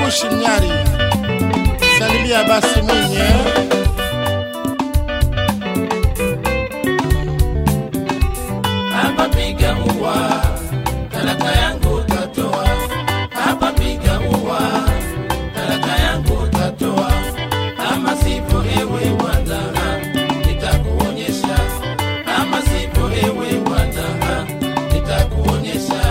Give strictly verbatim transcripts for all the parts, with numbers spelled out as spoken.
Kushi Mnyari, salimia basi mwenye hapa piga uwa, talaka yangu tatoa. Hapa piga uwa, talaka yangu tatoa. Ama sipo ewe wanda, nitakuonyesha. Ama sipo ewe wanda, nitakuonyesha.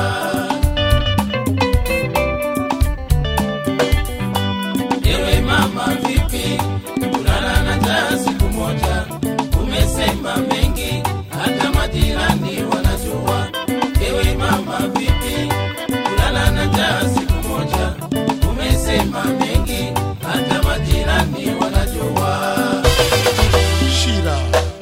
Ewe mama vipi, kulala na njaa siku moja. Umesema mengi, hata majirani wanajua. Ewe mama vipi, kulala na njaa siku moja. Umesema mengi, hata majirani wanajua. Shira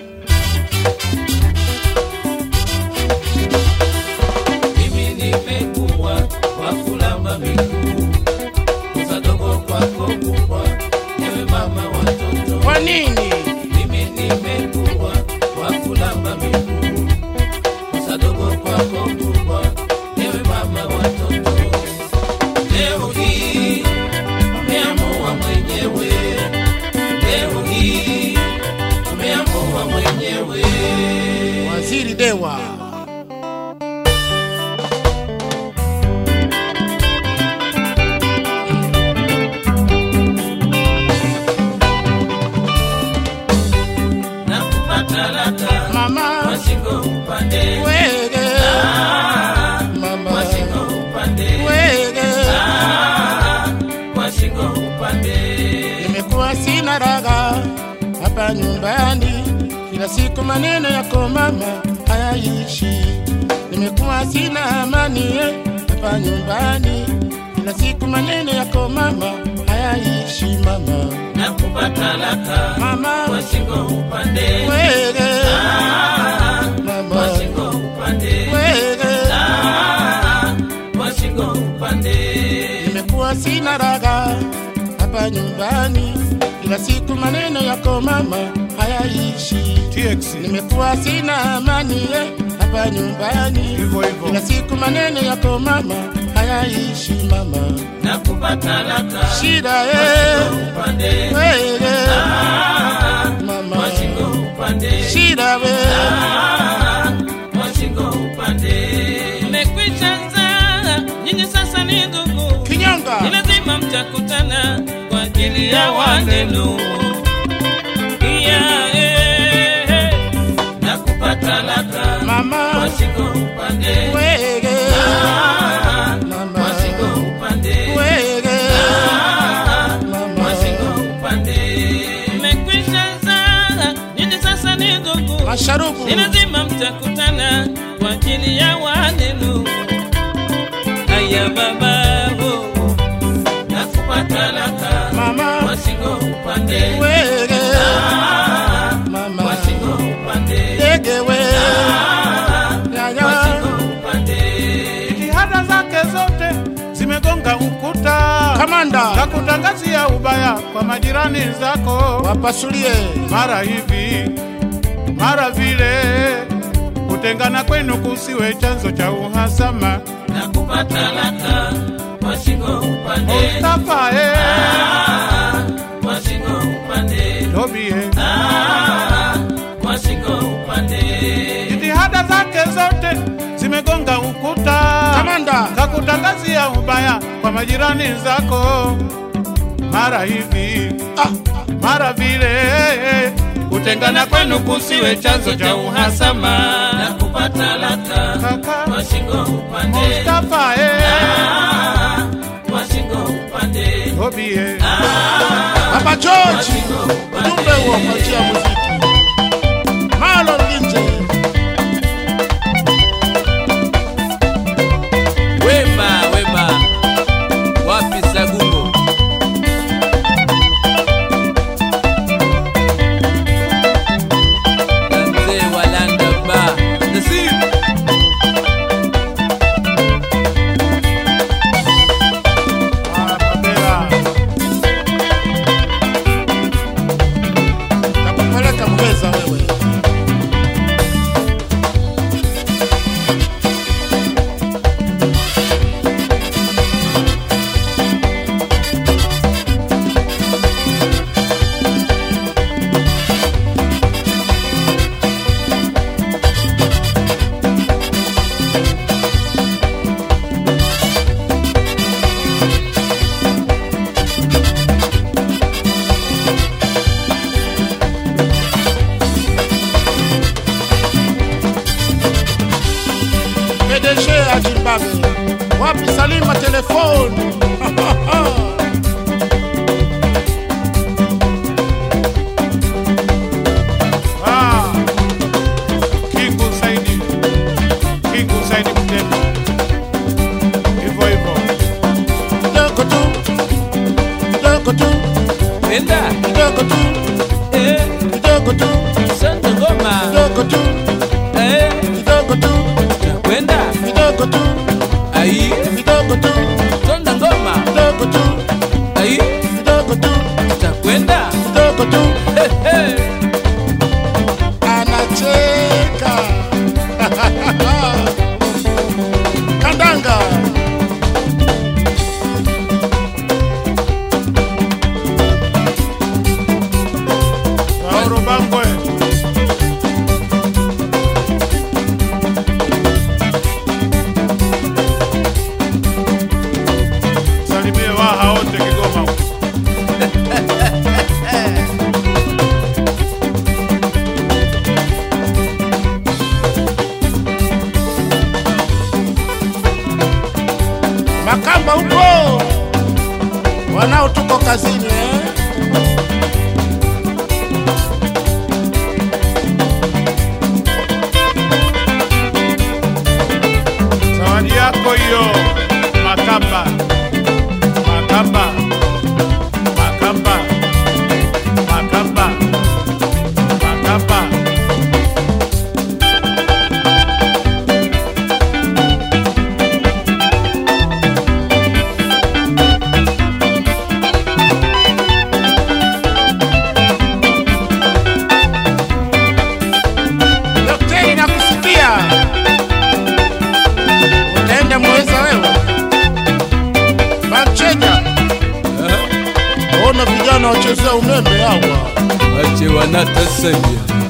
Mimi nimekuwa kwa kulamba miguu, usadogo kwako kubwa. Ewe mama watoto, kwa nini? mimi nimekuwa kwa kulamba miguu, usadogo kwako kubwa. Ewe mama watoto, leo hii umeamua mwenyewe. Leo hii umeamua mwenyewe. Waziri Dewa Talaka mama washingo upande, wege ah, mama washingo upande, wege ah, washingo upande. nimekuwa sina raga hapa nyumbani, kila siku maneno yako mama hayaishi. Nimekuwa sina amani eh, hapa nyumbani, kila siku maneno yako mama hayaishi mama. Nakupa talaka Mama washingo upande, wege ah, mama washingo upande, wege ah, washingo upande. nimekuwa sina raga hapa nyumbani, kila siku maneno yako mama hayaishi. T X Nimekuwa sina amani eh, hapa nyumbani, hivyo hivyo. kila siku maneno yako mama hayaishi mama. Nakupa talaka Shida eh, upande, wege ah, mama washingo upande, shida we ah, washingo upande. Mmekwisha nzaa, nyinyi sasa ni ndugu. Kinyonga Ni lazima mtakutana kwa ajili ya wanenu. Yeah, eh, eh. Nakupa talaka mama washingo upande, wege ah, mama washingo upande, wege ah, mama washingo upande. Mmekwisha nzaa, nyinyi sasa ni ndugu. masharubu Ni lazima mtakutana kwa ajili ya wanenu. Haya baba, oh, nakupa talaka mama washingo upande, wege ah, mama washingo upande, dege we ah, yaya washingo upande. jitihada zake zote zimegonga ukuta, kamanda kakutangazia ubaya kwa majirani zako, wapasulie mara hivi mara vile, kutengana kwenu kusiwe chanzo cha uhasama. Nakupa talaka washingo upande, Mustafa eh, ah, washingo upande, Tobie, ah, washingo upande. jitihada zake zote zimegonga ukuta, kamanda kakutangazia ubaya kwa majirani zako, mara hivi ah mara vile, kutengana kwenu kusiwe chanzo cha uhasama. Nakupa talaka Kaka washingo upande, Mustafa eh, ah, washingo upande, Tobie, ah, Baba George washingo upande. ujumbe huo kwa njia ya muziki Marlon Linje Wema wema wapi Sagumo, na mzee wa Landa ba Nasib. Mabela, nakupeleka Takwenda kidogo tu, eh, kidogo tu, Sonda Ngoma kidogo tu, eh, kidogo tu, Takwenda kidogo tu, ai, kidogo tu, Sonda Ngoma kidogo tu, ai, kidogo tu, Takwenda kidogo tu. eh, eh. Anacheka. Kandanga. Paulo Bangwe. Salimie waha wote Kigoma. Makamba upo, wanao tuko kazini eh? Zawadi yako hiyo Makamba, Makamba, Makamba, Makamba, Makamba. Daktari nakusikia, utaenda mweza wewe Machenya. Ona vijana wachezea umeme hawa, Wache wanatasanya